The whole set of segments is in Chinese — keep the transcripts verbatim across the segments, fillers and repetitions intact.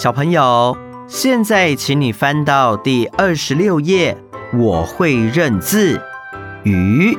小朋友，现在请你翻到第二十六页，我会认字，鱼。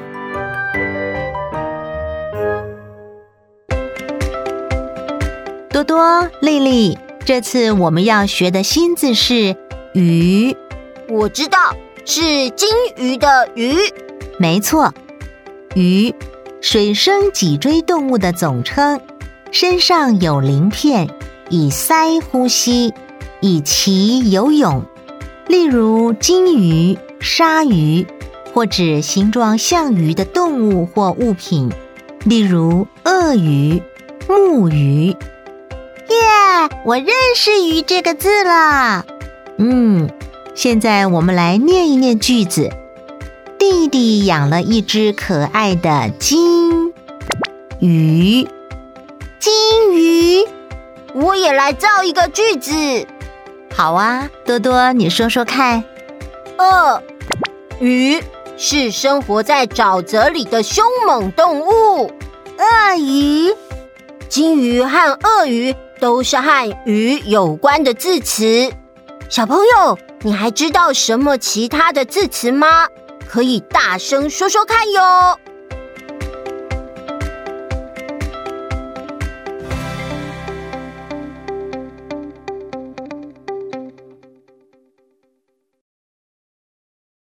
多多、丽丽，这次我们要学的新字是鱼。 我知道，是金鱼的鱼。 没错，鱼，水生脊椎动物的总称，身上有鳞片，以鳃呼吸，以鳍游泳。例如金鱼、鲨鱼，或指形状像鱼的动物或物品，例如鳄鱼、木鱼。 耶，我认识鱼这个字了。 嗯，现在我们来念一念句子。弟弟养了一只可爱的金鱼。 金鱼，我也来造一个句子。 好啊，多多，你说说看。 鳄鱼是生活在沼泽里的凶猛动物。鳄鱼，金鱼和鳄鱼都是和鱼有关的字词。小朋友，你还知道什么其他的字词吗？可以大声说说看哟。